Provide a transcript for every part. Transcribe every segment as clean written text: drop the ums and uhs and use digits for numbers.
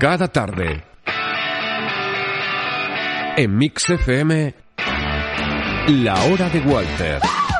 Cada tarde, en Mix FM, La Hora de Walter.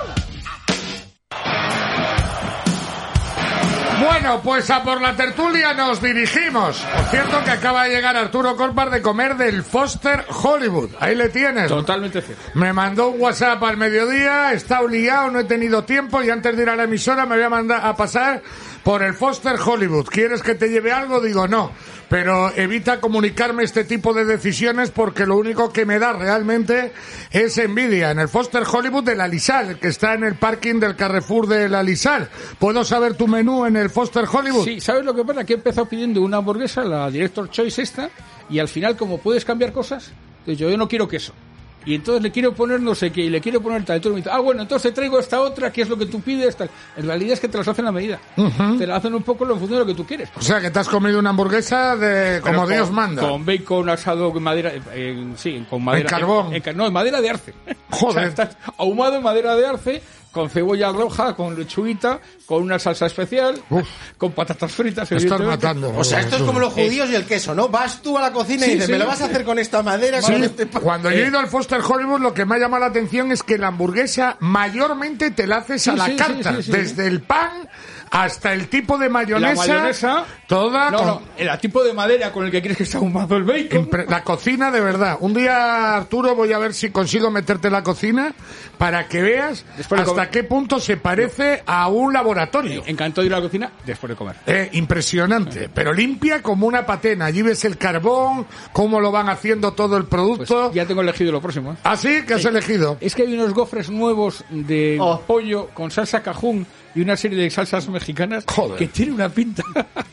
Bueno, pues a por la tertulia nos dirigimos. Por cierto que acaba de llegar Arturo Corpas de comer del Foster Hollywood. Ahí le tienes. Totalmente cierto. Me mandó un WhatsApp al mediodía, está liado, no he tenido tiempo y antes de ir a la emisora me voy a mandar a pasar por el Foster Hollywood. ¿Quieres que te lleve algo? Digo, no. Pero evita comunicarme este tipo de decisiones porque lo único que me da realmente es envidia. En el Foster Hollywood de la Lisal, que está en el parking del Carrefour de la Lisal. ¿Puedo saber tu menú en el Foster Hollywood? Sí, ¿sabes lo que pasa? Que he empezado pidiendo una hamburguesa, la Director Choice esta, y al final, como puedes cambiar cosas, yo no quiero queso. Y entonces le quiero poner no sé qué, y le quiero poner tal. Y tú me dices, bueno, entonces traigo esta otra, que es lo que tú pides, tal. En realidad es que te las hacen a medida. Te la hacen un poco en función de lo que tú quieres. O sea, que te has comido una hamburguesa de como Dios manda. Con bacon asado en madera, sí, con madera. En carbón. No, en madera de arce. Joder. O sea, estás ahumado en madera de arce, con cebolla roja, con lechuguita, con una salsa especial, con patatas fritas. Me estás matando. O sea, esto es como los judíos y el queso, ¿no? Vas tú a la cocina y dices, ¿me lo vas a hacer con esta madera? Sí. Con este Cuando yo he ido al Foster Hollywood, lo que me ha llamado la atención es que la hamburguesa mayormente te la haces a la carta. Sí. Desde el pan hasta el tipo de mayonesa. La mayonesa. Toda. No, el tipo de madera con el que quieres que esté ahumado el bacon. La cocina, de verdad. Un día, Arturo, voy a ver si consigo meterte en la cocina para que veas hasta qué punto se parece a un laboratorio. Encantado de ir a la cocina después de comer. Impresionante, pero limpia como una patena. Allí ves el carbón, cómo lo van haciendo todo el producto. Pues ya tengo elegido lo próximo. ¿Ah, sí? ¿Qué has elegido? Es que hay unos gofres nuevos de pollo con salsa cajún y una serie de salsas mexicanas. Joder. Que tiene una pinta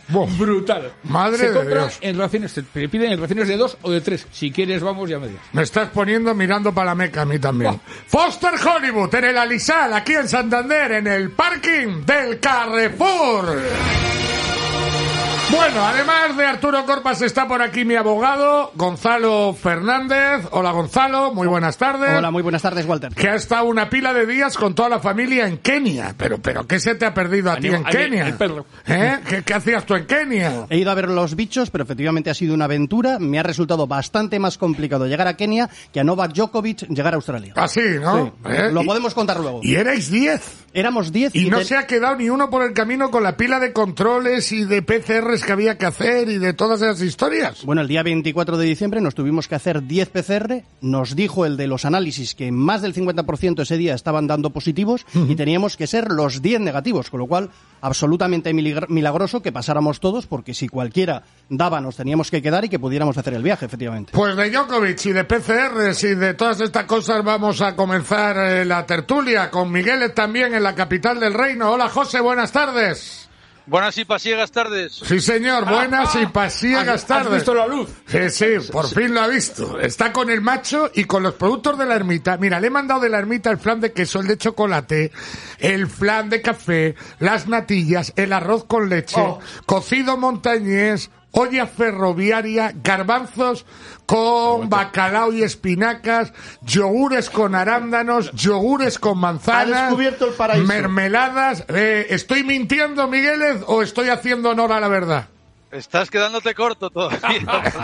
brutal. Madre se de compra Dios. En raciones, te piden en raciones de 2 o de 3. Si quieres, vamos, ya me digas. Me estás poniendo mirando para la Meca a mí también. Foster Hollywood, en el Alisal, aquí en Santander, en el parking del Carrefour. Bueno, además de Arturo Corpas está por aquí mi abogado, Gonzalo Fernández. Hola, Gonzalo, muy buenas tardes. Hola, muy buenas tardes, Walter. Que ha estado una pila de días con toda la familia en Kenia. Pero ¿qué se te ha perdido a ti en Kenia? El perro. ¿Qué hacías tú en Kenia? He ido a ver los bichos, pero efectivamente ha sido una aventura. Me ha resultado bastante más complicado llegar a Kenia que a Novak Djokovic llegar a Australia. Así, ¿no? Sí. Lo podemos contar luego. Y erais 10. Éramos 10. Y no se ha quedado ni uno por el camino con la pila de controles y de PCRs que había que hacer y de todas esas historias. Bueno, el día 24 de diciembre nos tuvimos que hacer 10 PCR. Nos dijo el de los análisis que más del 50% ese día estaban dando positivos y teníamos que ser los 10 negativos, con lo cual absolutamente milagroso que pasáramos todos, porque si cualquiera daba nos teníamos que quedar y que pudiéramos hacer el viaje, efectivamente. Pues de Djokovic y de PCRs y de todas estas cosas vamos a comenzar la tertulia con Miguel también en la capital del reino. Hola, José, buenas tardes. Buenas y pasiegas tardes. Sí, señor, buenas y pasiegas tardes. ¿Has visto la luz? Sí, por fin lo ha visto. Está con el macho y con los productos de la ermita. Mira, le he mandado de la ermita el flan de queso, el de chocolate, el flan de café, las natillas, el arroz con leche, cocido montañés, olla ferroviaria, garbanzos con bacalao y espinacas, yogures con arándanos, yogures con manzanas, ha descubierto el paraíso. Mermeladas. ¿Estoy mintiendo, Migueles, o estoy haciendo honor a la verdad? Estás quedándote corto todavía.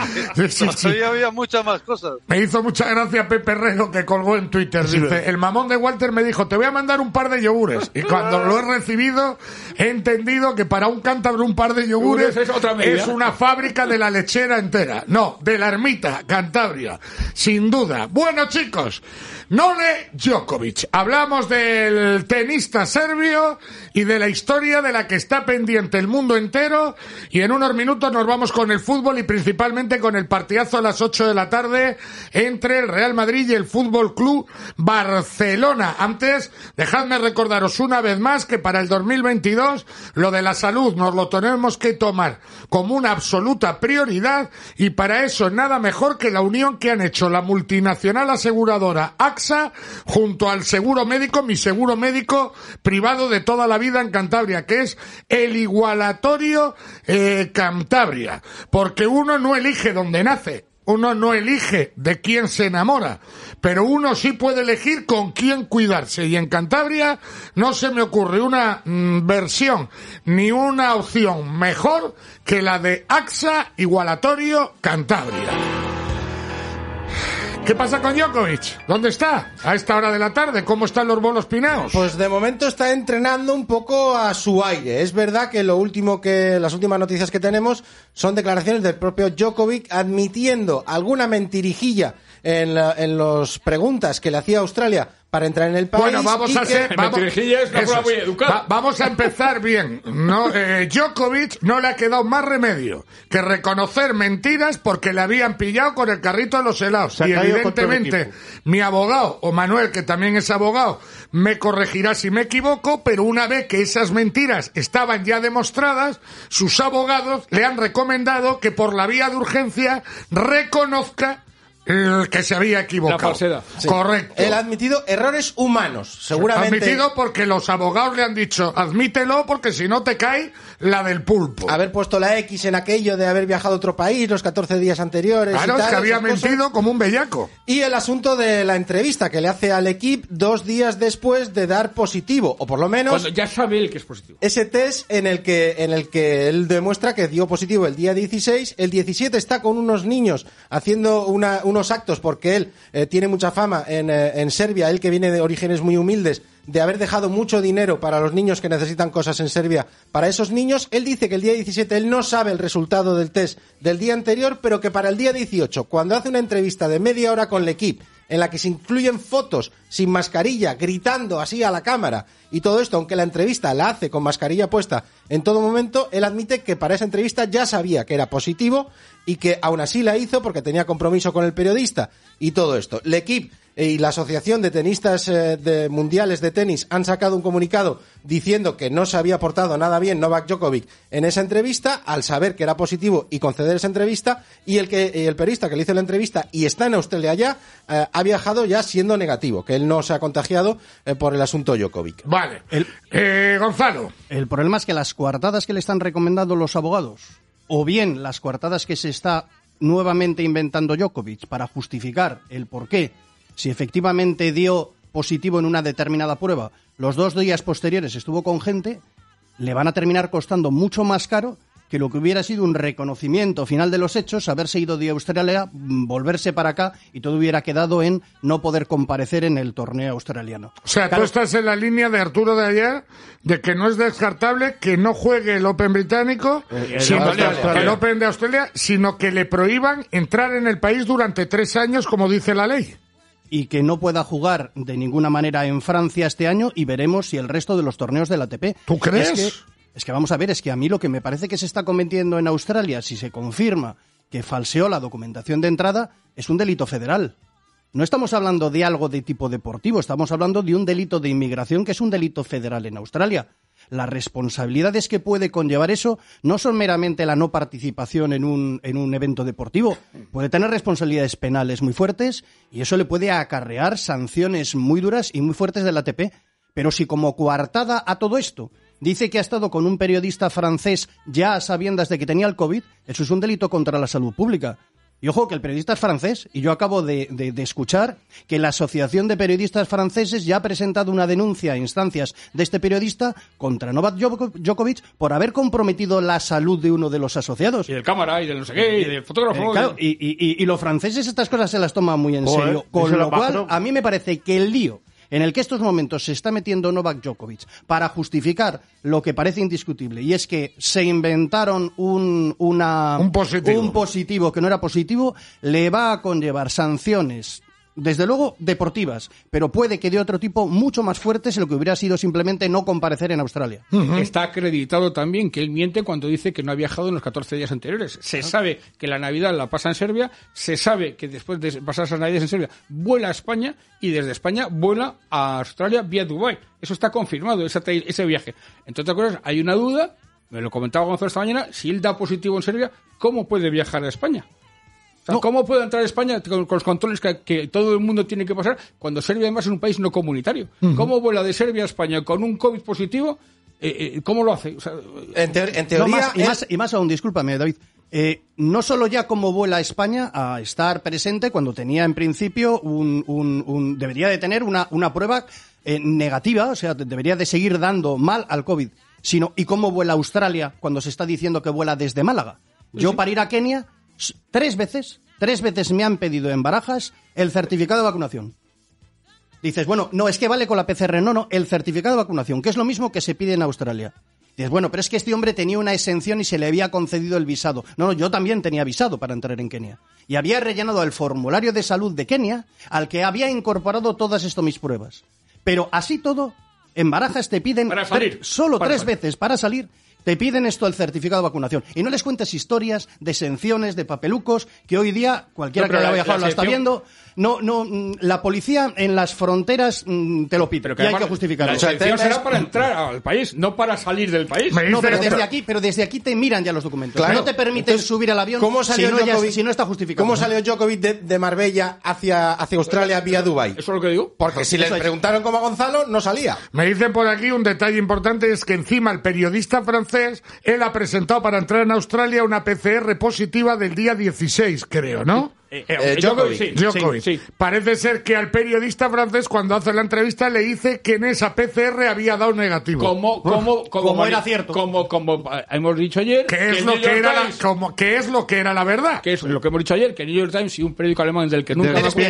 Sí. Todavía había muchas más cosas. Me hizo mucha gracia Pepe Herrero, que colgó en Twitter. Dice, el mamón de Walter me dijo, te voy a mandar un par de yogures. Y cuando lo he recibido, he entendido que para un cántabro un par de yogures es una fábrica de la lechera entera. No, de la ermita, Cantabria. Sin duda. Bueno, chicos, Nole Djokovic. Hablamos del tenista serbio y de la historia de la que está pendiente el mundo entero. Y en unos minutos nos vamos con el fútbol y principalmente con el partidazo a las 8 de la tarde entre el Real Madrid y el Fútbol Club Barcelona. Antes, dejadme recordaros una vez más que para el 2022 lo de la salud nos lo tenemos que tomar como una absoluta prioridad y para eso nada mejor que la unión que han hecho la multinacional aseguradora AXA junto al seguro médico, mi seguro médico privado de toda la vida en Cantabria, que es el Igualatorio Cantabria, porque uno no elige dónde nace, uno no elige de quién se enamora, pero uno sí puede elegir con quién cuidarse. Y en Cantabria no se me ocurre una versión ni una opción mejor que la de AXA Igualatorio Cantabria. ¿Qué pasa con Djokovic? ¿Dónde está? A esta hora de la tarde, ¿cómo están los bolos pinaos? Pues de momento está entrenando un poco a su aire. Es verdad que las últimas noticias que tenemos son declaraciones del propio Djokovic admitiendo alguna mentirijilla en las preguntas que le hacía Australia para entrar en el país. Bueno, vamos a empezar bien. No, Djokovic no le ha quedado más remedio que reconocer mentiras porque le habían pillado con el carrito de los helados. Y evidentemente mi abogado, o Manuel, que también es abogado, me corregirá si me equivoco, pero una vez que esas mentiras estaban ya demostradas, sus abogados le han recomendado que por la vía de urgencia reconozca que se había equivocado. La falsedad. Sí. Correcto. Él ha admitido errores humanos, seguramente. Admitido porque los abogados le han dicho, admítelo porque si no te cae la del pulpo. Haber puesto la X en aquello de haber viajado a otro país los 14 días anteriores. Claro, y tal, es que había mentido cosas. como un bellaco. Y el asunto de la entrevista que le hace al equipo 2 días después de dar positivo, o por lo menos... Cuando ya sabe él que es positivo. Ese test en el que él demuestra que dio positivo el día 16, el 17 está con unos niños haciendo unos actos, porque él tiene mucha fama en Serbia, él que viene de orígenes muy humildes, de haber dejado mucho dinero para los niños que necesitan cosas en Serbia. Para esos niños, él dice que el día 17 él no sabe el resultado del test del día anterior, pero que para el día 18, cuando hace una entrevista de media hora con el equipo, en la que se incluyen fotos sin mascarilla, gritando así a la cámara, y todo esto, aunque la entrevista la hace con mascarilla puesta en todo momento, él admite que para esa entrevista ya sabía que era positivo y que aún así la hizo porque tenía compromiso con el periodista y todo esto. El equipo y la Asociación de Tenistas Mundiales de Tenis han sacado un comunicado diciendo que no se había portado nada bien Novak Djokovic en esa entrevista, al saber que era positivo y conceder esa entrevista, y el periodista que le hizo la entrevista y está en Australia ya, ha viajado ya siendo negativo, que él no se ha contagiado por el asunto Djokovic. Vale. Gonzalo. El problema es que las coartadas que le están recomendando los abogados, o bien las coartadas que se está nuevamente inventando Djokovic para justificar el porqué, si efectivamente dio positivo en una determinada prueba, los 2 días posteriores estuvo con gente, le van a terminar costando mucho más caro que lo que hubiera sido un reconocimiento final de los hechos, haberse ido de Australia, volverse para acá y todo hubiera quedado en no poder comparecer en el torneo australiano. O sea, claro, tú estás en la línea de Arturo de ayer, de que no es descartable que no juegue el Open británico, el Open de Australia, sino que le prohíban entrar en el país durante 3 años, como dice la ley. Y que no pueda jugar de ninguna manera en Francia este año, y veremos si el resto de los torneos del ATP. ¿Tú crees? Es que vamos a ver, es que a mí lo que me parece que se está cometiendo en Australia, si se confirma que falseó la documentación de entrada, es un delito federal. No estamos hablando de algo de tipo deportivo, estamos hablando de un delito de inmigración que es un delito federal en Australia. Las responsabilidades que puede conllevar eso no son meramente la no participación en un evento deportivo. Puede tener responsabilidades penales muy fuertes y eso le puede acarrear sanciones muy duras y muy fuertes del ATP. Pero si como coartada a todo esto dice que ha estado con un periodista francés ya a sabiendas de que tenía el COVID, eso es un delito contra la salud pública. Y ojo, que el periodista es francés, y yo acabo de escuchar que la Asociación de Periodistas Franceses ya ha presentado una denuncia a instancias de este periodista contra Novak Djokovic por haber comprometido la salud de uno de los asociados. Y del cámara, y del no sé qué, y del fotógrafo. Claro, y los franceses estas cosas se las toman muy en serio. Con lo cual, a mí me parece que el lío en el que estos momentos se está metiendo Novak Djokovic para justificar lo que parece indiscutible, y es que se inventaron un positivo que no era positivo, le va a conllevar sanciones, desde luego deportivas, pero puede que de otro tipo mucho más fuertes de lo que hubiera sido simplemente no comparecer en Australia. Está acreditado también que él miente cuando dice que no ha viajado en los 14 días anteriores. Se sabe que la Navidad la pasa en Serbia, se sabe que después de pasar esas Navidades en Serbia vuela a España y desde España vuela a Australia vía Dubái. Eso está confirmado, ese viaje. Entre otras cosas, hay una duda, me lo comentaba Gonzalo esta mañana, si él da positivo en Serbia, ¿cómo puede viajar a España? O sea, ¿cómo puede entrar a España con los controles que todo el mundo tiene que pasar cuando Serbia además es un país no comunitario? ¿Cómo vuela de Serbia a España con un COVID positivo? ¿Cómo lo hace? O sea, en teoría... Y más aún, discúlpame, David, no solo ya cómo vuela España a estar presente cuando tenía en principio debería de tener una prueba negativa, o sea, debería de seguir dando mal al COVID, sino y cómo vuela Australia cuando se está diciendo que vuela desde Málaga. Yo para ir a Kenia, 3 veces me han pedido en Barajas el certificado de vacunación. Dices, bueno, no, es que vale con la PCR. No, el certificado de vacunación, que es lo mismo que se pide en Australia. Dices, bueno, pero es que este hombre tenía una exención y se le había concedido el visado. No, yo también tenía visado para entrar en Kenia. Y había rellenado el formulario de salud de Kenia, al que había incorporado todas estas mis pruebas. Pero así todo, en Barajas te piden solo 3 veces para salir. Te piden esto, el certificado de vacunación. Y no les cuentes historias de exenciones, de papelucos, que hoy día cualquiera que haya viajado lo está viendo. No, la policía en las fronteras te lo pide. Pero que y además, hay que justificarlo. La exención será para entrar al país, no para salir del país. No, pero desde aquí te miran ya los documentos. Claro. No te permiten subir al avión si no está justificado. ¿Cómo salió Djokovic de Marbella hacia Australia vía Dubái? ¿Eso es lo que digo? Porque si le preguntaron como a Gonzalo, no salía. Me dicen por aquí un detalle importante, es que encima el periodista francés, él ha presentado para entrar en Australia una PCR positiva del día 16, creo, ¿no? Djokovic. Sí. Parece ser que al periodista francés, cuando hace la entrevista, le dice que en esa PCR había dado negativo. Como era cierto. Como hemos dicho ayer. ¿Qué es lo que era la verdad? Que es lo que hemos dicho ayer, que el New York Times y un periódico alemán del que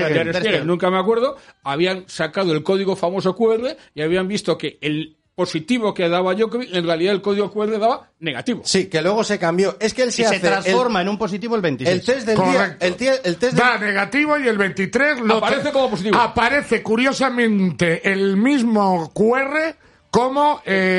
nunca me acuerdo, habían sacado el código famoso QR y habían visto que el positivo que daba Djokovic, en realidad el código QR daba negativo. Sí, que luego se cambió. Es que él se transforma en un positivo el 26. El test del día, el test da negativo y el 23 aparece como positivo. Aparece curiosamente el mismo QR como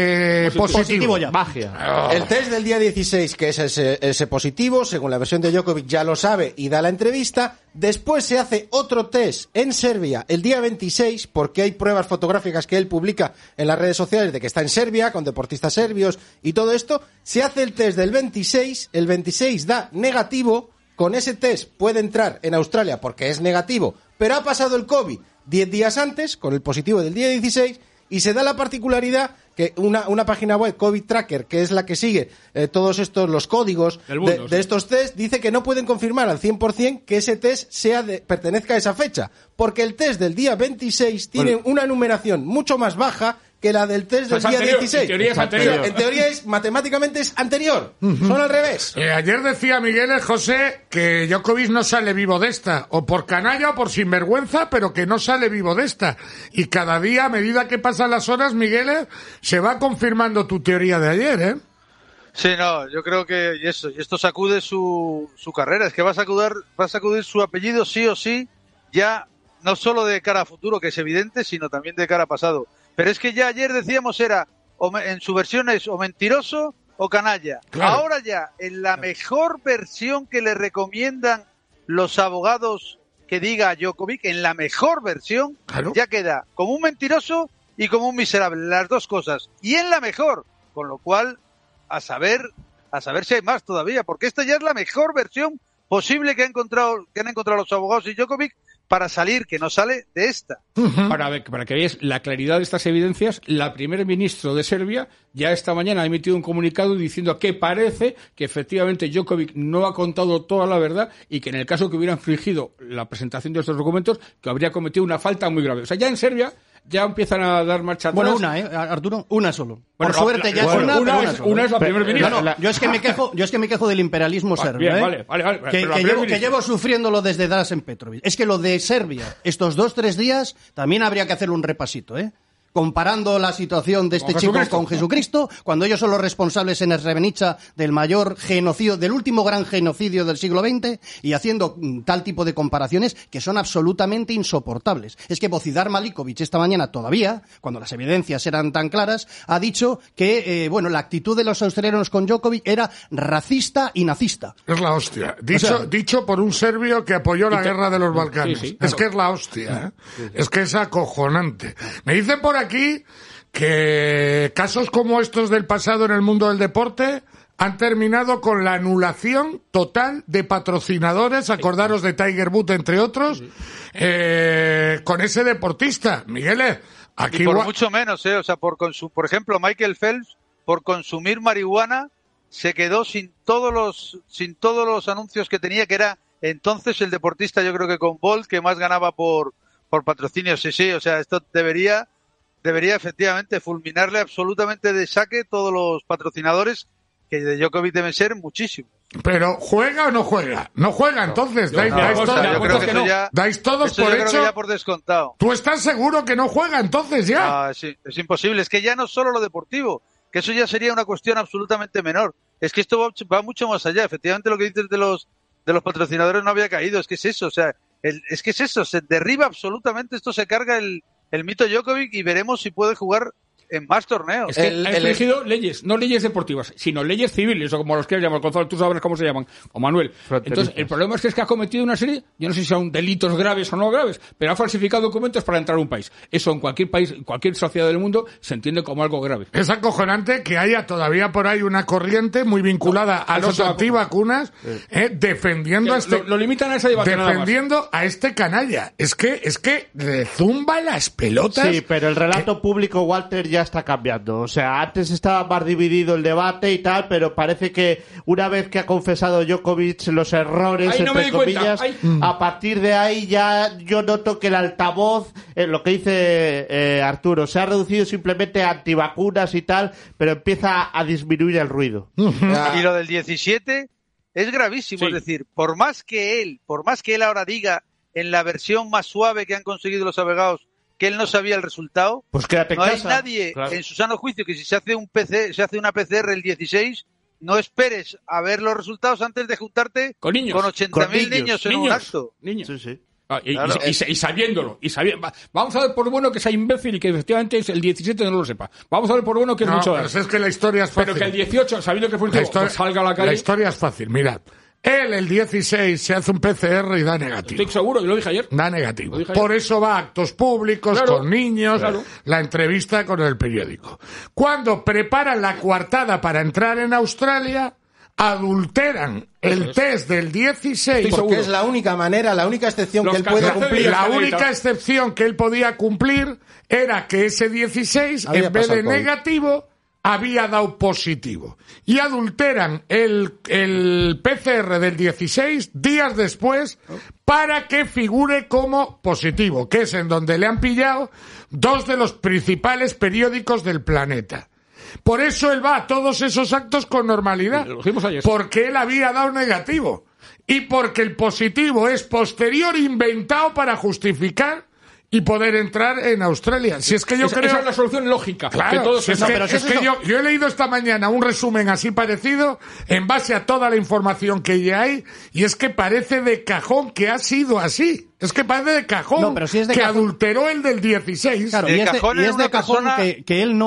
positivo ya. Magia. El test del día 16, que es ese positivo, según la versión de Djokovic, ya lo sabe y da la entrevista. Después se hace otro test en Serbia el día 26, porque hay pruebas fotográficas que él publica en las redes sociales de que está en Serbia, con deportistas serbios y todo esto. Se hace el test del 26, el 26 da negativo. Con ese test puede entrar en Australia porque es negativo, pero ha pasado el COVID 10 días antes, con el positivo del día 16, y se da la particularidad que una página web, COVID Tracker, que es la que sigue todos estos, los códigos de estos test, dice que no pueden confirmar al 100% que ese test pertenezca a esa fecha, porque el test del día 26 tiene una numeración mucho más baja que la del test del día 16. En teoría es anterior. En teoría matemáticamente es anterior. Son al revés. Ayer decía Miguel José que Djokovic no sale vivo de esta, o por canalla o por sinvergüenza, pero que no sale vivo de esta. Y cada día, a medida que pasan las horas, Miguel, se va confirmando tu teoría de ayer, ¿eh? Sí, no, yo creo que y esto sacude su carrera. Es que va a sacudir su apellido sí o sí, ya no solo de cara a futuro, que es evidente, sino también de cara a pasado. Pero es que ya ayer decíamos en su versión es o mentiroso o canalla. Claro. Ahora ya, en la mejor versión que le recomiendan los abogados que diga a Djokovic, en la mejor versión, claro, ya queda como un mentiroso y como un miserable, las dos cosas. Y en la mejor, con lo cual, a saber si hay más todavía, porque esta ya es la mejor versión posible que han encontrado los abogados y Djokovic para salir, que no sale de esta. Para que veáis la claridad de estas evidencias, la primer ministro de Serbia ya esta mañana ha emitido un comunicado diciendo que parece que efectivamente Djokovic no ha contado toda la verdad y que en el caso que hubiera infringido la presentación de estos documentos, que habría cometido una falta muy grave. O sea, ya en Serbia ya empiezan a dar marcha atrás. Bueno, Arturo, una solo. Por suerte ya es una es la primera ministra. Yo es que me quejo del imperialismo serbio. Vale. Que llevo sufriéndolo desde Dražen Petrović. Es que lo de Serbia, estos 2-3 días, también habría que hacer un repasito, comparando la situación de este chico con Jesucristo, cuando ellos son los responsables en Srebrenica del mayor genocidio, del último gran genocidio del siglo XX, y haciendo tal tipo de comparaciones que son absolutamente insoportables. Es que Bozidar Malinković esta mañana todavía, cuando las evidencias eran tan claras, ha dicho que, la actitud de los australianos con Djokovic era racista y nazista. Es la hostia. Dicho por un serbio que apoyó la guerra de los Balcanes. Sí, claro. Es que es la hostia, Es que es acojonante. Me dicen por aquí que casos como estos del pasado en el mundo del deporte han terminado con la anulación total de patrocinadores, acordaros de Tiger Woods entre otros, con ese deportista. Miguel, aquí y por mucho menos, o sea, por ejemplo, Michael Phelps, por consumir marihuana, se quedó sin todos los anuncios que tenía, que era entonces el deportista, yo creo que con Bolt, que más ganaba por patrocinio. Sí, o sea, esto debería efectivamente fulminarle absolutamente de saque todos los patrocinadores, que de Djokovic deben ser muchísimos. Pero ¿juega o no juega? No juega, entonces. Dais todos por hecho. hecho. Ya por descontado. ¿Tú estás seguro que no juega entonces ya? Sí, es imposible. Es que ya no solo lo deportivo, que eso ya sería una cuestión absolutamente menor. Es que esto va mucho más allá. Efectivamente, lo que dices de los patrocinadores no había caído. Es que es eso, o sea, se derriba absolutamente. Esto se carga el mito Djokovic y veremos si puede jugar en más torneos. Es que ha elegido leyes, no leyes deportivas, sino leyes civiles, o como los quieras llamar, Gonzalo, tú sabes cómo se llaman, o Manuel. Entonces, el problema es que ha cometido una serie, yo no sé si son delitos graves o no graves, pero ha falsificado documentos para entrar a un país. Eso en cualquier país, en cualquier sociedad del mundo, se entiende como algo grave. Es acojonante que haya todavía por ahí una corriente muy vinculada a los antivacunas, defendiendo lo limitan a ese debate, defendiendo a este canalla. Es que le zumba las pelotas. Sí, pero el relato público, Walter, ya está cambiando. O sea, antes estaba más dividido el debate y tal, pero parece que una vez que ha confesado Djokovic los errores, entre comillas, a partir de ahí ya yo noto que el altavoz, lo que dice Arturo, se ha reducido simplemente a antivacunas y tal, pero empieza a disminuir el ruido. Y lo del 17 es gravísimo, es decir, por más que él ahora diga en la versión más suave que han conseguido los abogados que él no sabía el resultado, pues quédate en casa. Hay nadie en su sano juicio que si se hace una PCR el 16, no esperes a ver los resultados antes de juntarte con 80.000 niños en un acto. Niños. Sí. Y sabiéndolo. Vamos a ver por bueno que sea imbécil y que efectivamente el 17 no lo sepa. Vamos a ver por bueno que es mucho dar. Pero es que la historia es fácil. Pero que el 18, sabiendo que fue un salga a la calle. La historia es fácil, mirad. Él, el 16, se hace un PCR y da negativo. Estoy seguro, yo lo dije ayer. Da negativo. Por eso va a actos públicos, con niños, la entrevista con el periódico. Cuando preparan la coartada para entrar en Australia, adulteran el test del 16. Porque es la única manera, la única excepción que él puede cumplir. La única excepción que él podía cumplir era que ese 16, en vez de negativo, había dado positivo. Y adulteran el PCR del 16 días después para que figure como positivo, que es en donde le han pillado 2 de los principales periódicos del planeta. Por eso él va a todos esos actos con normalidad. Lo dijimos ayer. Porque él había dado negativo. Y porque el positivo es posterior, inventado para justificar y poder entrar en Australia. Si es que yo creo... Esa es la solución lógica. Claro, yo he leído esta mañana un resumen así parecido en base a toda la información que ya hay, y es que parece de cajón que ha sido así. Es que parece de cajón que adulteró el del 16. Claro, y es de cajón que él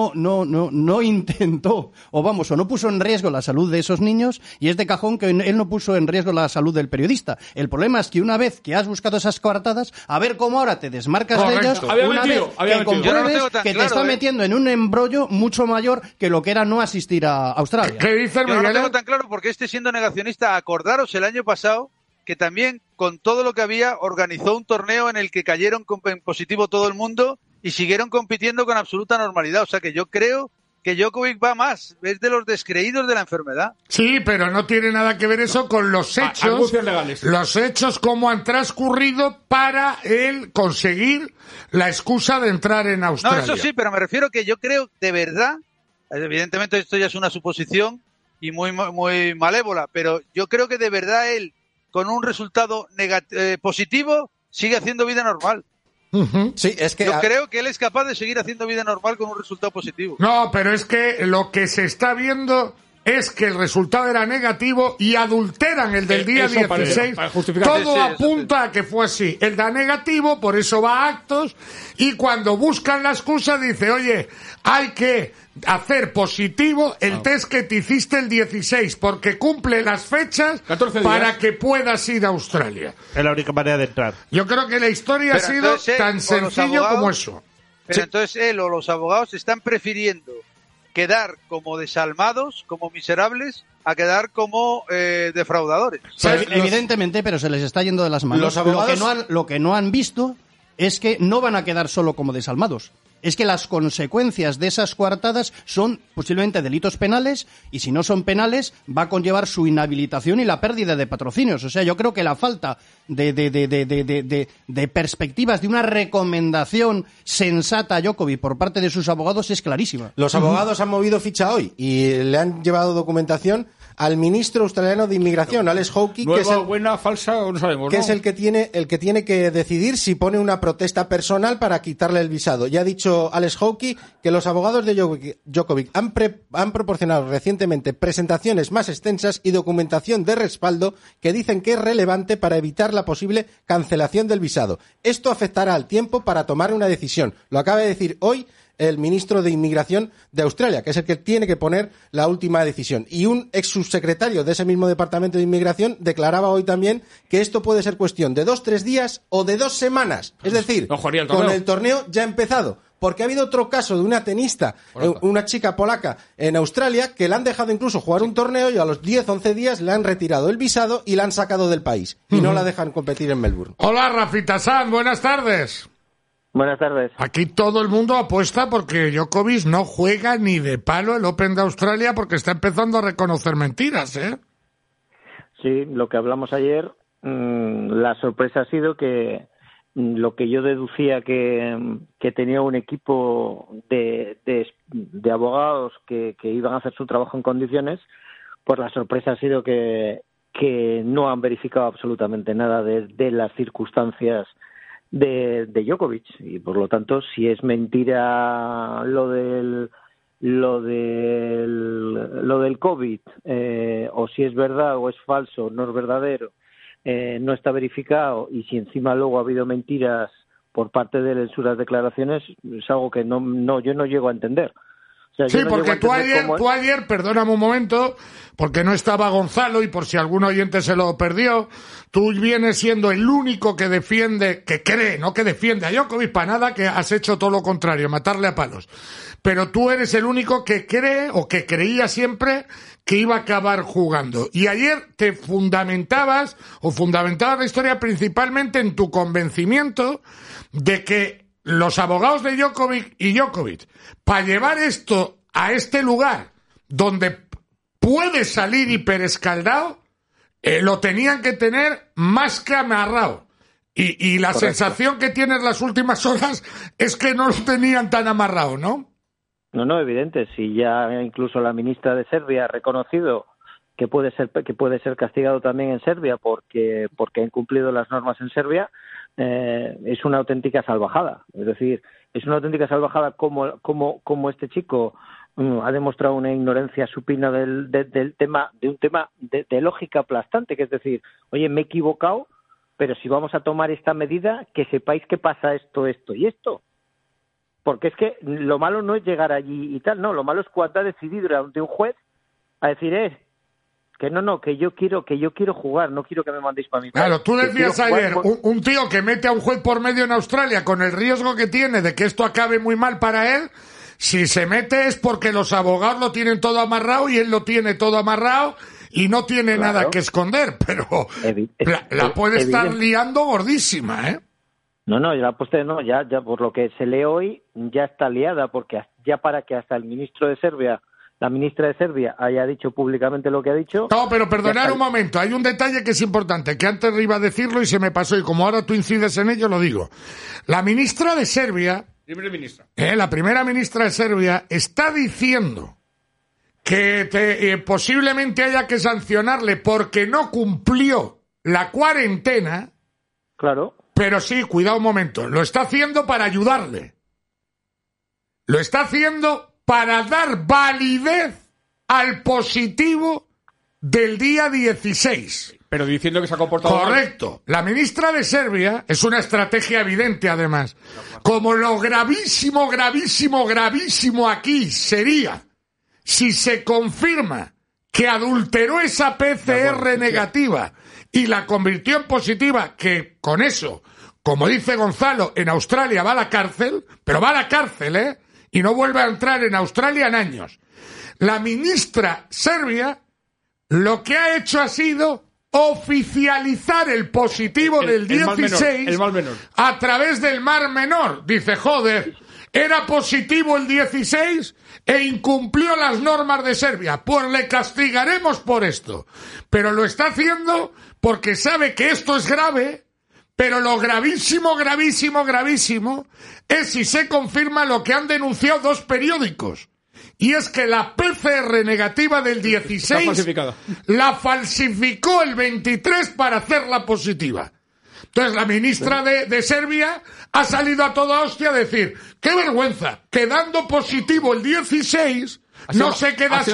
no intentó, o no puso en riesgo la salud de esos niños, y es de cajón que él no puso en riesgo la salud del periodista. El problema es que una vez que has buscado esas coartadas, a ver cómo ahora te desmarcas de ellas, una vez que compruebes que te está metiendo en un embrollo mucho mayor que lo que era no asistir a Australia. ¿Qué dice Yo no lo tengo tan claro porque siendo negacionista, acordaros el año pasado que también con todo lo que había organizó un torneo en el que cayeron en positivo todo el mundo y siguieron compitiendo con absoluta normalidad. O sea que yo creo que Djokovic va más, es de los descreídos de la enfermedad. Sí, pero no tiene nada que ver eso con los hechos, los hechos como han transcurrido para él conseguir la excusa de entrar en Australia. No, eso sí, pero me refiero que yo creo de verdad, evidentemente esto ya es una suposición y muy malévola, pero yo creo que de verdad él con un resultado positivo sigue haciendo vida normal. Sí, es que yo creo que él es capaz de seguir haciendo vida normal con un resultado positivo. No, pero es que lo que se está viendo es que el resultado era negativo y adulteran el del día 16. Para todo apunta a que fue así. Él da negativo, por eso va a actos, y cuando buscan la excusa dice, oye, hay que hacer positivo el test que te hiciste el 16, porque cumple las fechas para que puedas ir a Australia. Es la única manera de entrar. Yo creo que la historia ha sido tan sencillo como eso. Pero entonces él o los abogados están prefiriendo quedar como desalmados, como miserables, a quedar como defraudadores. Evidentemente, pero se les está yendo de las manos. Los abogados... Lo que no han visto es que no van a quedar solo como desalmados. es que las consecuencias de esas coartadas son posiblemente delitos penales, y si no son penales va a conllevar su inhabilitación y la pérdida de patrocinios. O sea, yo creo que la falta de perspectivas, de una recomendación sensata a Djokovic por parte de sus abogados es clarísima. Los abogados han movido ficha hoy y le han llevado documentación al ministro australiano de Inmigración, Alex Hawkey, nueva, que es buena, falsa, o no sabemos, que ¿no? es el que tiene que decidir si pone una protesta personal para quitarle el visado. Ya ha dicho Alex Hawkey que los abogados de Djokovic han proporcionado recientemente presentaciones más extensas y documentación de respaldo que dicen que es relevante para evitar la posible cancelación del visado. Esto afectará al tiempo para tomar una decisión. Lo acaba de decir hoy el ministro de Inmigración de Australia, que es el que tiene que poner la última decisión. Y un ex subsecretario de ese mismo departamento de Inmigración declaraba hoy también que esto puede ser cuestión de 2-3 días o de 2 semanas. Es decir, con el torneo ya empezado. Porque ha habido otro caso de una tenista, una chica polaca en Australia, que le han dejado incluso jugar un torneo y a los 10-11 días le han retirado el visado y la han sacado del país. Y no la dejan competir en Melbourne. Hola, Rafita San, buenas tardes. Buenas tardes. Aquí todo el mundo apuesta porque Djokovic no juega ni de palo el Open de Australia porque está empezando a reconocer mentiras, ¿eh? Sí, lo que hablamos ayer, la sorpresa ha sido que lo que yo deducía que tenía un equipo de abogados que iban a hacer su trabajo en condiciones, pues la sorpresa ha sido que no han verificado absolutamente nada de las circunstancias de Djokovic, y por lo tanto, si es mentira lo del COVID, o si es verdad o es falso, no es verdadero, no está verificado, y si encima luego ha habido mentiras por parte de él en sus declaraciones, es algo que yo no llego a entender. O sea, sí, porque tú ayer, perdóname un momento, porque no estaba Gonzalo y por si algún oyente se lo perdió, tú vienes siendo el único que defiende, que cree, no que defiende a Djokovic para nada, que has hecho todo lo contrario, matarle a palos. Pero tú eres el único que cree, o que creía siempre, que iba a acabar jugando. Y ayer te fundamentabas la historia principalmente en tu convencimiento de que los abogados de Djokovic y Djokovic, para llevar esto a este lugar donde puede salir hiperescaldado, lo tenían que tener más que amarrado. Y la Correcto. sensación que tienes las últimas horas es que no lo tenían tan amarrado, ¿no? No, evidente. Si ya incluso la ministra de Serbia ha reconocido que puede ser castigado también en Serbia porque ha incumplido las normas en Serbia, es una auténtica salvajada. Es decir, es una auténtica salvajada como este chico ha demostrado una ignorancia supina del tema, de un tema de lógica aplastante, que es decir, oye, me he equivocado, pero si vamos a tomar esta medida, que sepáis que pasa esto y esto. Porque es que lo malo no es llegar allí y tal, no, lo malo es cuando ha decidido ante un juez a decir, que yo quiero jugar, no quiero que me mandéis para mi país. Claro, tú decías ayer, un tío que mete a un juez por medio en Australia con el riesgo que tiene de que esto acabe muy mal para él, si se mete es porque los abogados lo tienen todo amarrado y él lo tiene todo amarrado y no tiene nada que esconder, pero la puede estar liando gordísima, ¿eh? No, ya por lo que se lee hoy, ya está liada, porque ya para que hasta el ministro de Serbia, la ministra de Serbia, haya dicho públicamente lo que ha dicho... No, pero perdonad un momento, hay un detalle que es importante, que antes iba a decirlo y se me pasó, y como ahora tú incides en ello, lo digo. La ministra de Serbia... la primera ministra de Serbia está diciendo que posiblemente haya que sancionarle porque no cumplió la cuarentena. Claro. Pero sí, cuidado un momento, lo está haciendo para ayudarle. Lo está haciendo para dar validez al positivo del día 16. Pero diciendo que se ha comportado correcto. Mal. La ministra de Serbia es una estrategia evidente, además. Como lo gravísimo aquí sería si se confirma que adulteró esa PCR negativa y la convirtió en positiva, que con eso, como dice Gonzalo, en Australia va a la cárcel, pero va a la cárcel, y no vuelve a entrar en Australia en años. La ministra serbia lo que ha hecho ha sido oficializar el positivo del 16 el Mar Menor. A través del Mar Menor. Dice, joder, era positivo el 16 e incumplió las normas de Serbia. Pues le castigaremos por esto. Pero lo está haciendo porque sabe que esto es grave, pero lo gravísimo, gravísimo, gravísimo es si se confirma lo que han denunciado 2 periódicos. Y es que la PCR negativa del 16 la falsificó el 23 para hacerla positiva. Entonces la ministra de Serbia ha salido a toda hostia a decir, ¡qué vergüenza! Quedando positivo el 16, no se quedase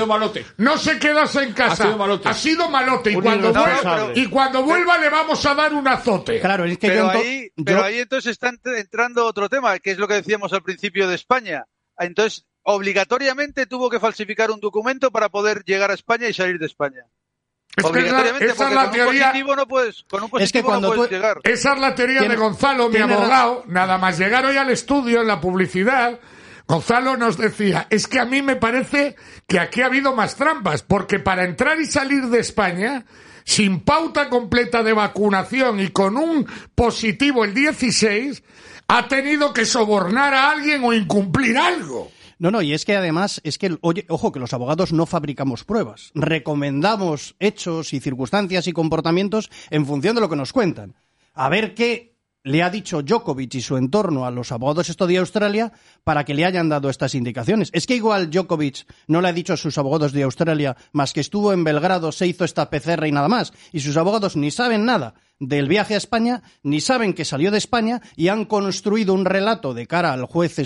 en casa. Ha sido malote. Y cuando vuelva le vamos a dar un azote. Claro, es que pero ahí entonces está entrando otro tema, que es lo que decíamos al principio de España. Entonces, obligatoriamente tuvo que falsificar un documento para poder llegar a España y salir de España. Obligatoriamente, esa es la teoría. Con un positivo no puedes llegar. Esa es la teoría de Gonzalo, mi abogado. Nada más llegar hoy al estudio, en la publicidad, Gonzalo nos decía, es que a mí me parece que aquí ha habido más trampas, porque para entrar y salir de España, sin pauta completa de vacunación y con un positivo el 16, ha tenido que sobornar a alguien o incumplir algo. No, y es que además, ojo, que los abogados no fabricamos pruebas. Recomendamos hechos y circunstancias y comportamientos en función de lo que nos cuentan. A ver qué le ha dicho Djokovic y su entorno a los abogados esto de Australia para que le hayan dado estas indicaciones. Es que igual Djokovic no le ha dicho a sus abogados de Australia más que estuvo en Belgrado, se hizo esta PCR y nada más. Y sus abogados ni saben nada del viaje a España, ni saben que salió de España y han construido un relato de cara al juez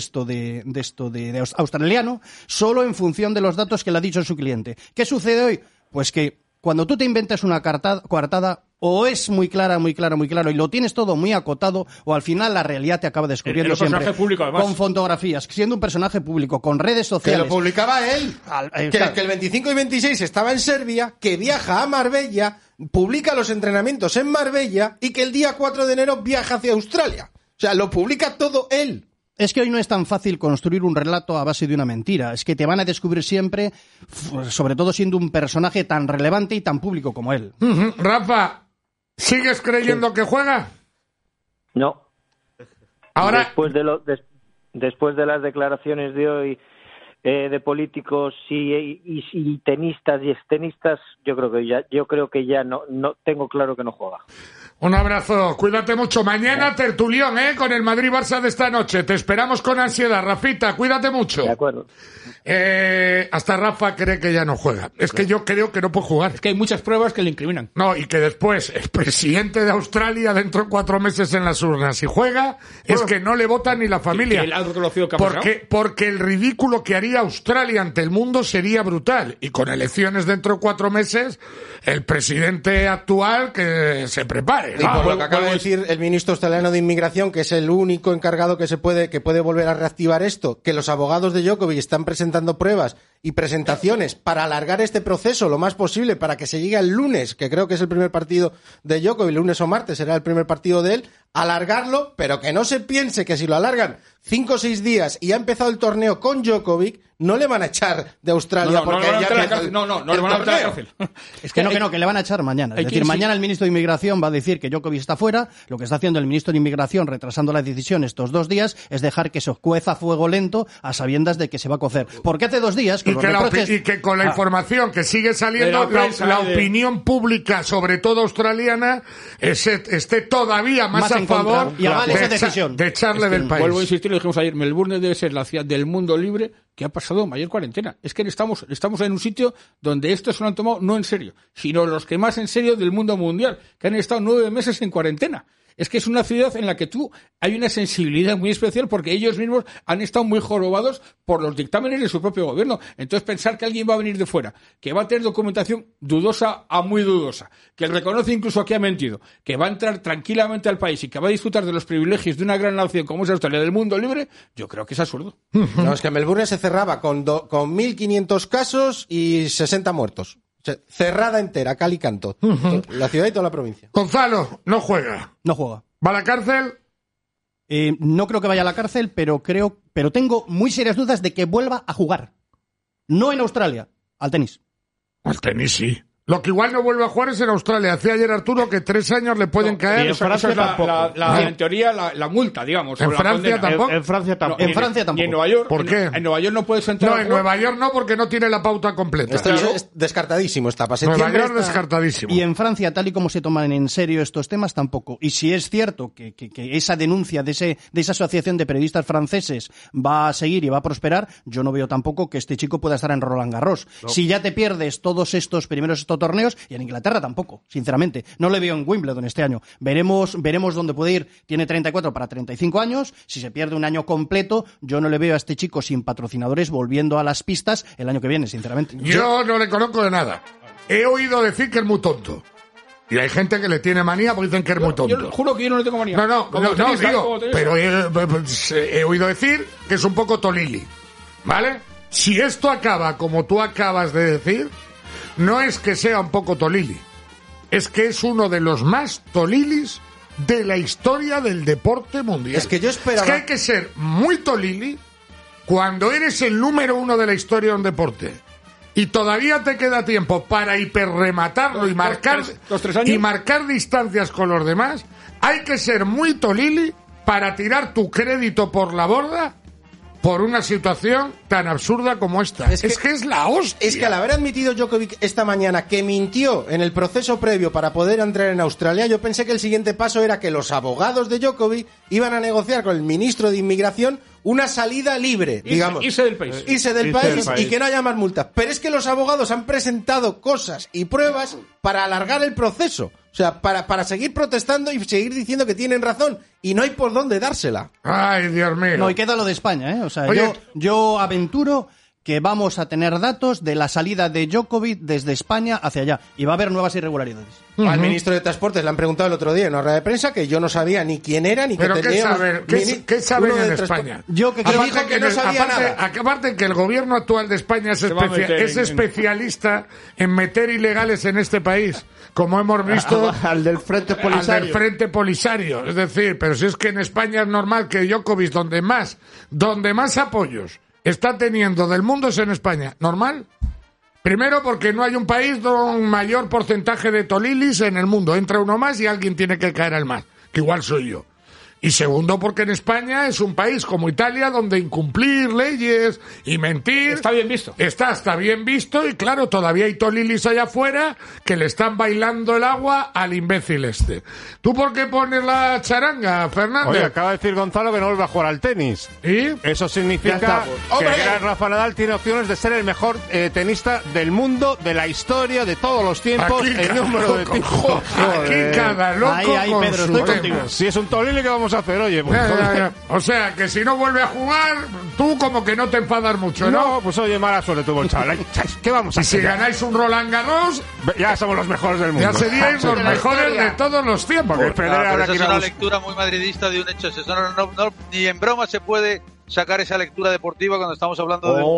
de australiano solo en función de los datos que le ha dicho su cliente. ¿Qué sucede hoy? Pues que cuando tú te inventas una coartada, o es muy claro, y lo tienes todo muy acotado, o al final la realidad te acaba descubriendo siempre. Público, además. Con fotografías, siendo un personaje público, con redes sociales. Que lo publicaba él. Que el 25 y 26 estaba en Serbia, que viaja a Marbella, publica los entrenamientos en Marbella, y que el día 4 de enero viaja hacia Australia. O sea, lo publica todo él. Es que hoy no es tan fácil construir un relato a base de una mentira. Es que te van a descubrir siempre, sobre todo siendo un personaje tan relevante y tan público como él. Rafa, ¿sigues creyendo que juega? No. Ahora, después de las declaraciones de hoy de políticos y tenistas y extenistas, yo creo que ya no tengo claro que no juega. Un abrazo, cuídate mucho. Mañana tertulión, con el Madrid-Barça de esta noche. Te esperamos con ansiedad, Rafita, cuídate mucho. De acuerdo. Hasta Rafa cree que ya no juega. Es que yo creo que no puede jugar. Es que hay muchas pruebas que le incriminan. No, y que después el presidente de Australia dentro de 4 meses en las urnas, si juega, es que no le vota ni la familia. Porque el ridículo que haría Australia ante el mundo sería brutal. Y con elecciones dentro de 4 meses, el presidente actual que se prepare. Y por lo que acaba de decir el ministro australiano de Inmigración, que es el único encargado que puede volver a reactivar esto, que los abogados de Djokovic están presentando pruebas y presentaciones para alargar este proceso lo más posible para que se llegue al lunes, que creo que es el primer partido de Djokovic, lunes o martes será el primer partido de él, alargarlo, pero que no se piense que si lo alargan 5 o 6 días y ha empezado el torneo con Djokovic, no le van a echar de Australia porque ya no le van a meter a la cárcel. Es que que le van a echar mañana. Es decir, mañana el ministro de Inmigración va a decir que Djokovic está fuera. Lo que está haciendo el ministro de Inmigración, retrasando la decisión estos 2 días, es dejar que se cueza a fuego lento a sabiendas de que se va a cocer. Porque hace 2 días... Y que con la información que sigue saliendo, la opinión pública, sobre todo australiana, esté todavía más a favor de echarle del país. Vuelvo a insistir, lo dijimos ayer, Melbourne debe ser la ciudad del mundo libre que ha pasado mayor cuarentena. Es que estamos en un sitio donde esto se lo han tomado no en serio, sino los que más en serio del mundo mundial, que han estado 9 meses en cuarentena. Es que es una ciudad en la que hay una sensibilidad muy especial porque ellos mismos han estado muy jorobados por los dictámenes de su propio gobierno. Entonces pensar que alguien va a venir de fuera, que va a tener documentación dudosa a muy dudosa, que reconoce incluso que ha mentido, que va a entrar tranquilamente al país y que va a disfrutar de los privilegios de una gran nación como es Australia del mundo libre, yo creo que es absurdo. No, es que Melbourne se cerraba con 1.500 casos y 60 muertos. O sea, cerrada entera, cal y canto. La ciudad y toda la provincia. Gonzalo, no juega. No juega. ¿Va a la cárcel? No creo que vaya a la cárcel, pero tengo muy serias dudas de que vuelva a jugar. No en Australia, al tenis. Al tenis sí. Lo que igual no vuelve a jugar es en Australia. Decía ayer Arturo que 3 años le pueden caer. En Francia en teoría, la multa, digamos. ¿En Francia tampoco? En Francia tampoco. En Francia tampoco. Y en Nueva York. ¿Por qué? En Nueva York no puedes entrar. No, en Nueva York no, porque no tiene la pauta completa. Es descartadísimo esta pase. Nueva York descartadísimo. Y en Francia, tal y como se toman en serio estos temas, tampoco. Y si es cierto que esa denuncia de esa asociación de periodistas franceses va a seguir y va a prosperar, yo no veo tampoco que este chico pueda estar en Roland Garros. No. Si ya te pierdes todos estos torneos, y en Inglaterra tampoco, sinceramente. No le veo en Wimbledon este año. Veremos dónde puede ir. Tiene 34 para 35 años. Si se pierde un año completo, yo no le veo a este chico sin patrocinadores volviendo a las pistas el año que viene, sinceramente. Yo no le conozco de nada. He oído decir que es muy tonto. Y hay gente que le tiene manía porque dicen que es muy tonto. Yo juro que yo no le tengo manía. No, digo, pero he oído decir que es un poco tolili. ¿Vale? Si esto acaba como tú acabas de decir, no es que sea un poco tolili. Es que es uno de los más tolilis de la historia del deporte mundial. Es que yo esperaba... Es que hay que ser muy tolili cuando eres el número 1 de la historia de un deporte. Y todavía te queda tiempo para hiperrematarlo y marcar distancias con los demás. Hay que ser muy tolili para tirar tu crédito por la borda por una situación tan absurda como esta. Es que es la hostia. Es que al haber admitido Djokovic esta mañana que mintió en el proceso previo para poder entrar en Australia, yo pensé que el siguiente paso era que los abogados de Djokovic iban a negociar con el ministro de Inmigración una salida libre, digamos. Irse del país. Irse del país y que no haya más multas. Pero es que los abogados han presentado cosas y pruebas para alargar el proceso. O sea, para seguir protestando y seguir diciendo que tienen razón. Y no hay por dónde dársela. Ay, Dios mío. No, y queda lo de España, ¿eh? O sea, yo aventuro que vamos a tener datos de la salida de Djokovic desde España hacia allá. Y va a haber nuevas irregularidades. Al ministro de Transportes le han preguntado el otro día en una rueda de prensa que yo no sabía ni quién era ni pero que tenía... ¿Qué saben en España? Yo que dijo que no sabía nada. Aparte que el gobierno actual de España es especialista en meter ilegales en este país. Como hemos visto... al del Frente Polisario. Al del Frente Polisario. Es decir, pero si es que en España es normal que Djokovic, donde más apoyos está teniendo del mundo es en España. ¿Normal? Primero porque no hay un país con mayor porcentaje de tolilis en el mundo. Entra uno más y alguien tiene que caer al mar, que igual soy yo. Y segundo, porque en España es un país como Italia donde incumplir leyes y mentir... Está bien visto. Está bien visto y claro, todavía hay tolilis allá afuera que le están bailando el agua al imbécil este. ¿Tú por qué pones la charanga, Fernández? Oye, acaba de decir Gonzalo que no vuelve a jugar al tenis. ¿Y? Eso significa que el gran Rafa Nadal tiene opciones de ser el mejor tenista del mundo, de la historia, de todos los tiempos, el número de tiempos. Aquí cada loco ahí, con Pedro, su estoy contigo. Si es un tolili, ¿qué vamos a hacer? Oye, pues, ya. O sea, que si no vuelve a jugar, tú como que no te enfadas mucho, ¿no? No, pues oye, mala suerte tuvo el chaval. ¿Qué vamos a hacer? Si ganáis un Roland Garros, ya somos los mejores del mundo. Ya seríais los mejores de todos los tiempos. Pero eso es una lectura muy madridista de un hecho. Eso no, ni en broma se puede sacar esa lectura deportiva cuando estamos hablando de...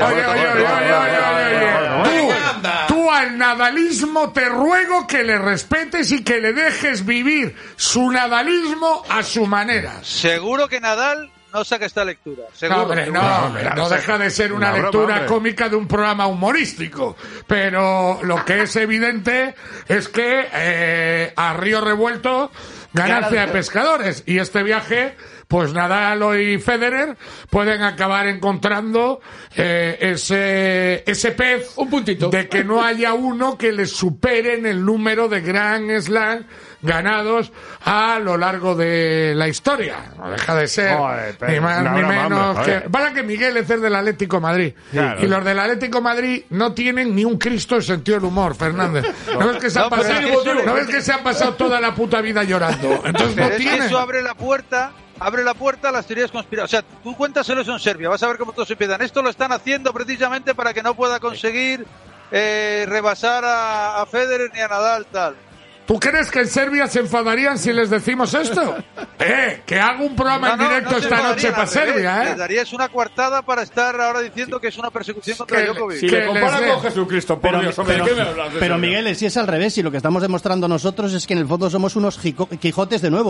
Tú al nadalismo te ruego que le respetes y que le dejes vivir su nadalismo a su manera. Seguro que Nadal no saca esta lectura. Seguro. No deja de ser una lectura cómica de un programa humorístico. Pero lo que es evidente es que a río revuelto ganancia de pescadores. Y este viaje, pues Nadal y Federer pueden acabar encontrando ese pez, un puntito, de que no haya uno que les supere en el número de Grand Slam ganados a lo largo de la historia. No deja de ser ni más ni menos que... Para que Miguel es el del Atlético de Madrid. Claro. Y los del Atlético de Madrid no tienen ni un Cristo en sentido del humor, Fernández. ¿No ves que se han pasado toda la puta vida llorando? Entonces no tienen. Eso abre la puerta a las teorías conspirativas. O sea, tú cuéntaselo eso en Serbia, vas a ver cómo todos se empiezan. Esto lo están haciendo precisamente para que no pueda conseguir rebasar a Federer ni a Nadal, tal. ¿Tú crees que en Serbia se enfadarían si les decimos esto? Que hago un programa en directo esta noche para Serbia, Les darías una coartada para estar ahora diciendo que es una persecución contra Djokovic. Si le comparan con Jesucristo, por Dios, hombre, ¿qué me hablas de Pero Miguel, si es al revés, y lo que estamos demostrando nosotros es que en el fondo somos unos Quijotes de nuevo.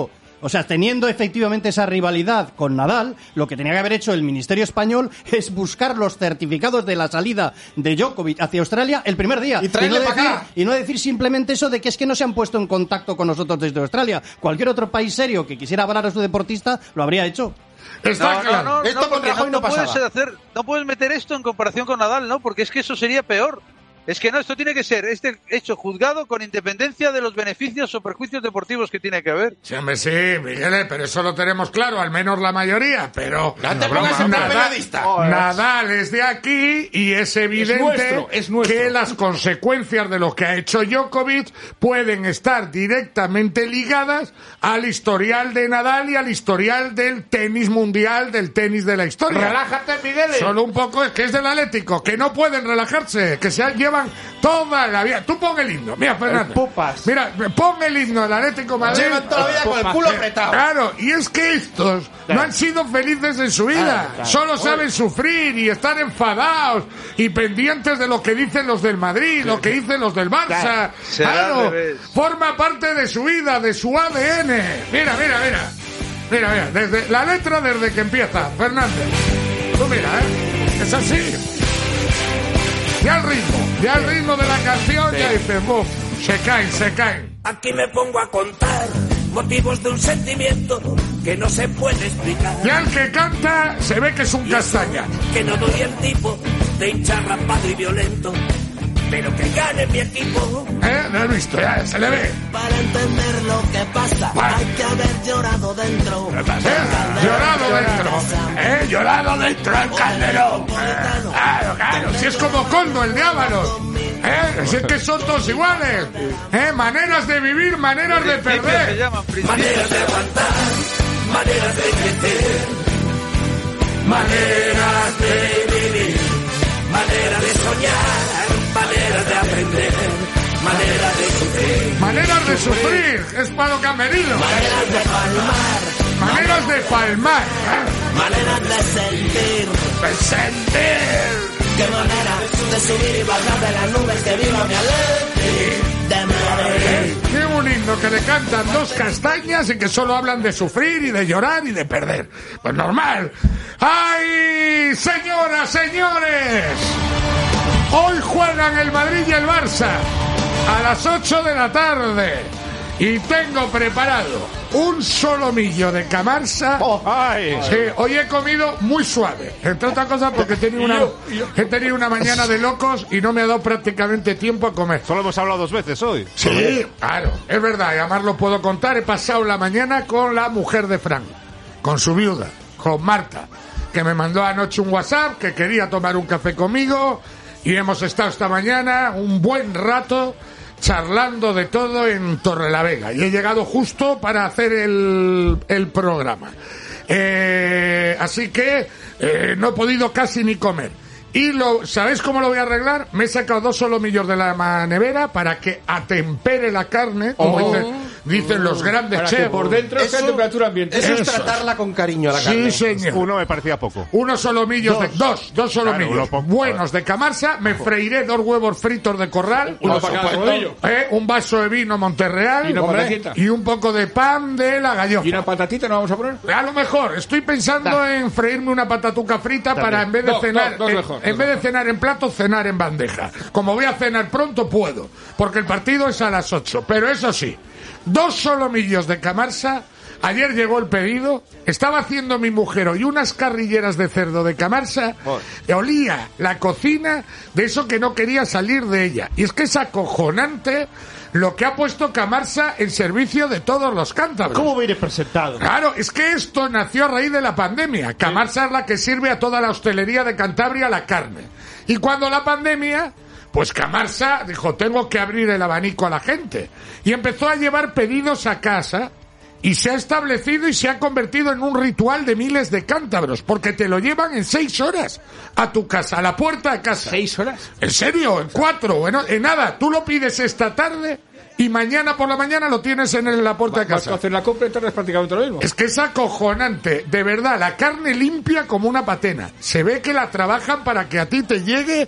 O sea, teniendo efectivamente esa rivalidad con Nadal, lo que tenía que haber hecho el Ministerio Español es buscar los certificados de la salida de Djokovic hacia Australia el primer día. Y no decir simplemente eso de que es que no se han puesto en contacto con nosotros desde Australia. Cualquier otro país serio que quisiera hablar a su deportista lo habría hecho. Está claro. Esto con Rajoy no pasaba. No puedes meter esto en comparación con Nadal, ¿no? Porque es que eso sería peor. Es que no, esto tiene que ser hecho juzgado con independencia de los beneficios o perjuicios deportivos que tiene que haber. Sí, hombre, sí, Miguel, pero eso lo tenemos claro, al menos la mayoría, pero... No te pongas en periodista. Nadal es de aquí y es evidente es nuestro. que las consecuencias de lo que ha hecho Djokovic pueden estar directamente ligadas al historial de Nadal y al historial del tenis mundial, del tenis de la historia. Relájate, Miguel. Solo un poco, es que es del Atlético, que no pueden relajarse, que se llevan toda la vida. Tú pon el himno, mira, Fernando. Mira, pon el himno del Atlético de Madrid. Llevan toda la vida con el culo apretado. Claro, y es que estos no han sido felices en su vida. Solo saben sufrir y estar enfadados y pendientes de lo que dicen los del Madrid, lo que dicen los del Barça. Claro, forma parte de su vida, de su ADN. Mira. Mira, desde la letra desde que empieza, Fernández. Tú mira, es así. Ya el ritmo de la canción, ya dices, se caen. Aquí me pongo a contar motivos de un sentimiento que no se puede explicar. Ya el que canta se ve que es un castaña. Que no doy el tipo de hincha rapado y violento, pero que gane mi equipo. No he visto, ya se le ve. Para entender lo que pasa, hay que haber llorado dentro. Llorado dentro del Calderón. Claro, si es como Coldo, el de Ábalos. Si es que son todos iguales. Maneras de vivir, maneras de perder. Maneras de aguantar, maneras de crecer, maneras de vivir, maneras de soñar, maneras de aprender, maneras de sufrir. Maneras de sufrir, es para lo que han venido. Maneras de palmar. Maneras de palmar. Maneras de sentir. Qué manera de subir y bajar de las nubes, que viva mi Atleti de Madrid. Qué un himno que le cantan dos castañas y que solo hablan de sufrir y de llorar y de perder. Pues normal. ¡Ay, señoras, señores! Hoy juegan el Madrid y el Barça a las 8 de la tarde. Y tengo preparado un solomillo de Camarsa. Sí, hoy he comido muy suave, entre otras cosas porque he tenido una mañana de locos y no me ha dado prácticamente tiempo a comer. Solo hemos hablado 2 veces hoy. Sí, claro, es verdad, y además lo puedo contar. He pasado la mañana con la mujer de Frank, con su viuda, con Marta, que me mandó anoche un WhatsApp que quería tomar un café conmigo y hemos estado esta mañana un buen rato charlando de todo en Torrelavega y he llegado justo para hacer el programa. Así que no he podido casi ni comer. Y ¿sabéis cómo lo voy a arreglar? Me he sacado 2 solomillos de la nevera para que atempere la carne, como dicen los grandes para chefs. Que por dentro esté a temperatura ambiente. Eso es tratarla con cariño a la carne. Sí, señor. Uno me parecía poco. Unos solomillos dos solomillos claro, buenos de Camarsa. Me freiré 2 huevos fritos de corral. Uno para cada rodillo. Un vaso de vino Monterreal. Y un poco de pan de la gallofa. ¿Y una patatita no vamos a poner? A lo mejor. Estoy pensando en freírme una patatuca frita para en vez de cenar... En vez de cenar en plato, cenar en bandeja. Como voy a cenar pronto, puedo. Porque el partido es a las 8. Pero eso sí, 2 solomillos de Camarsa. Ayer llegó el pedido. Estaba haciendo mi mujer hoy unas carrilleras de cerdo de Camarsa. Olía la cocina de eso que no quería salir de ella. Y es que es acojonante lo que ha puesto Camarsa en servicio de todos los cántabros. ¿Cómo viene presentado? Claro, es que esto nació a raíz de la pandemia. Camarsa es la que sirve a toda la hostelería de Cantabria la carne. Y cuando la pandemia, pues Camarsa dijo, tengo que abrir el abanico a la gente. Y empezó a llevar pedidos a casa y se ha establecido y se ha convertido en un ritual de miles de cántabros, porque te lo llevan en 6 horas a tu casa, a la puerta de casa. ¿6 horas? ¿En serio? ¿En 4? Bueno, en nada. Tú lo pides esta tarde y mañana por la mañana lo tienes en la puerta de casa. Vas a hacer la compra y tardas prácticamente lo mismo. Es que es acojonante. De verdad, la carne limpia como una patena. Se ve que la trabajan para que a ti te llegue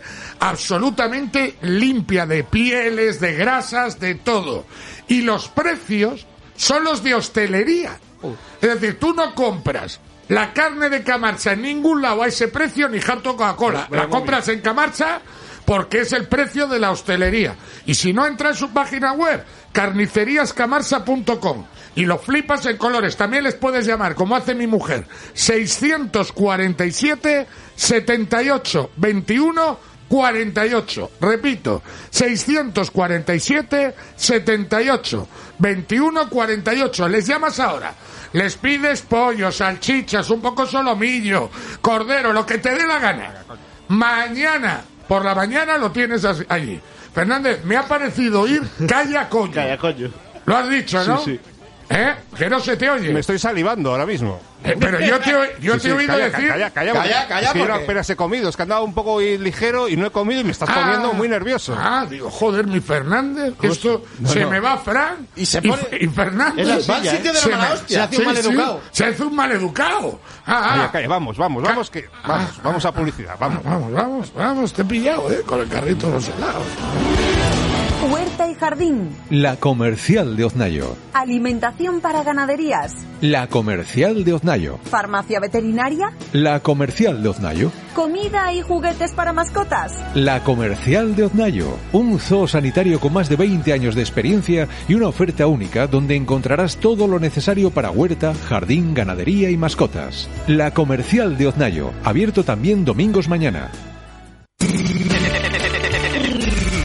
absolutamente limpia, de pieles, de grasas, de todo. Y los precios son los de hostelería. Es decir, tú no compras la carne de Camarcha en ningún lado a ese precio, ni jarto Coca-Cola. La compras en Camarcha porque es el precio de la hostelería. Y si no, entra en su página web, carniceriascamarcha.com, y lo flipas en colores. También les puedes llamar, como hace mi mujer, 647 78 21 48. Repito, 647 78 21 48. Les llamas ahora. Les pides pollo, salchichas, un poco solomillo, cordero, lo que te dé la gana. Mañana, por la mañana, lo tienes allí. Fernández, me ha parecido oír calla coño. Calla coño. Lo has dicho, ¿no? Sí. Que no se te oye. Me estoy salivando ahora mismo. Pero yo te he oído decir... Calla, es que yo apenas he comido. Es que he andado un poco ligero y no he comido y me estás poniendo muy nervioso. Digo, joder, mi Fernández, que esto se me va Fran y Fernández. Va al sitio de la mala hostia. Se hace un maleducado. Se hace un maleducado. Calla, vamos a publicidad, vamos, te he pillado, con el carrito de los helados. Huerta y jardín. La Comercial de Oznayo. Alimentación para ganaderías. La Comercial de Oznayo. Farmacia veterinaria. La Comercial de Oznayo. Comida y juguetes para mascotas. La Comercial de Oznayo. Un zoo sanitario con más de 20 años de experiencia y una oferta única donde encontrarás todo lo necesario para huerta, jardín, ganadería y mascotas. La Comercial de Oznayo. Abierto también domingos mañana.